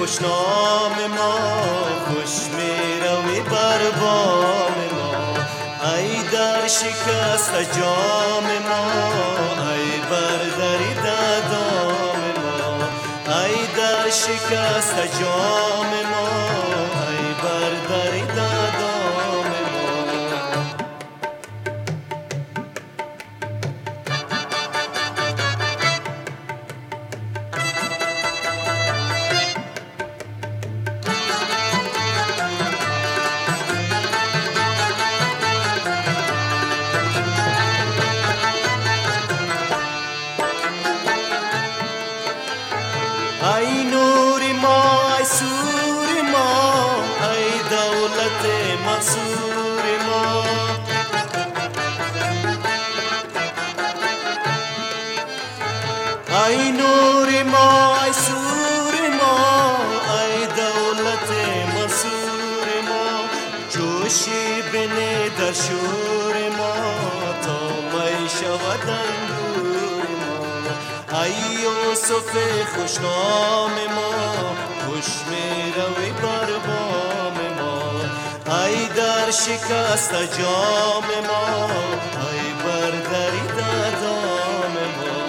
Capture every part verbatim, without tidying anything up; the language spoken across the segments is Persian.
خوشنام ما، خوش می روی بر بام ما. ای در شکست جام ما، ای بر درد دام ما. ای در شکست جام ما، ای بر درد دام ما. ای نور ما، ای سور ما، ای دولت منصور ما. ای نور ما، ای سور ما، ای دولت منصور ما. جوشی بنه در شور ما، تا می شود انگور ما. ای یوسف خوشنام ما، خوش می روی بر بام ما. ای در شکست جام ما، ای بر درد دام ما.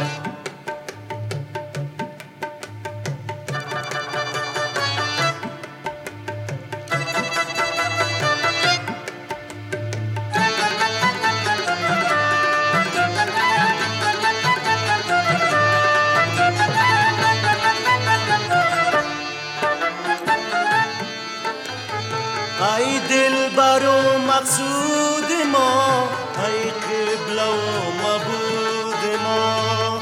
ای دلبر و مقصود ما، ای قبله و معبود ما.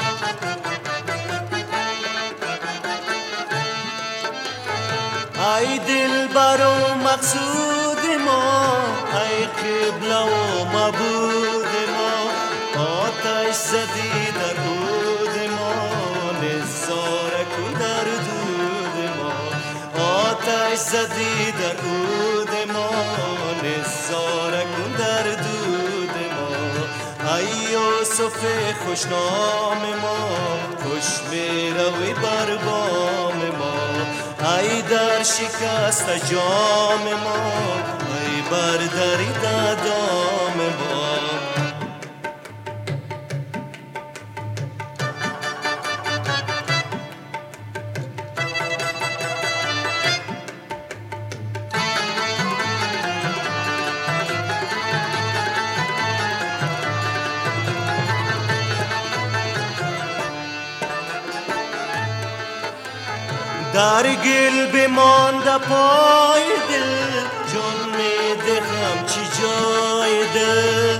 ای دلبر و مقصود ما، ای قبله و معبود ما. آتش زدی در عود ما، نظاره کن در دود ما. آتش زدی در عود ما، نظاره کن در دود ما. ای یوسف خوشنام ما، خوش می روی بر بام ما. ای در شکست جام ما، ای بر درد دام ما. در گل بمانده پای دل، جان می دهم چی جای دل.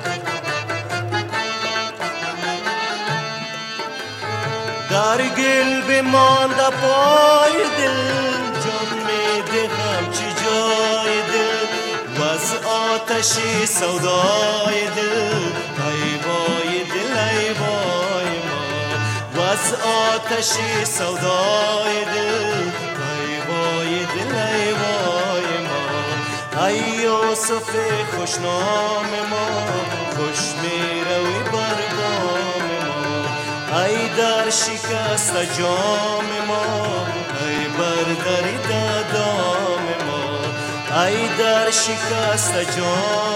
در گل بمانده پای دل، جان می دهم چی جای دل. وز آتشی سودای دل، ای وای دل ای وای ما. وز آتشی سودای دل، ای وای دل ای وای ما. ای یوسف خوشنام ما، خوش می روی بر بام ما. ای در شکست جام ما، ای بر درد دام ما. ای در شکست جام